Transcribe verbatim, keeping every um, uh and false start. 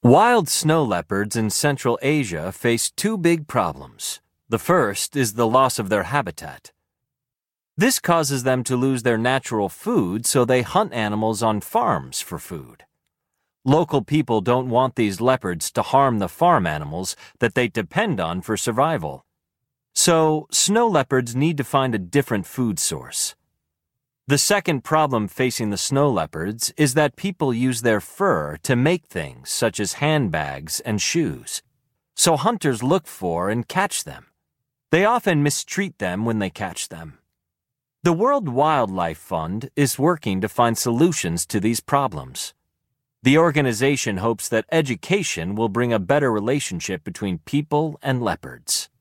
Wild snow leopards in Central Asia face two big problems. The first is the loss of their habitat. This causes them to lose their natural food, so they hunt animals on farms for food. Local people don't want these leopards to harm the farm animals that they depend on for survival. So, snow leopards need to find a different food source. The second problem facing the snow leopards is that people use their fur to make things such as handbags and shoes. So hunters look for and catch them. They often mistreat them when they catch them. The World Wildlife Fund is working to find solutions to these problems. The organization hopes that education will bring a better relationship between people and leopards.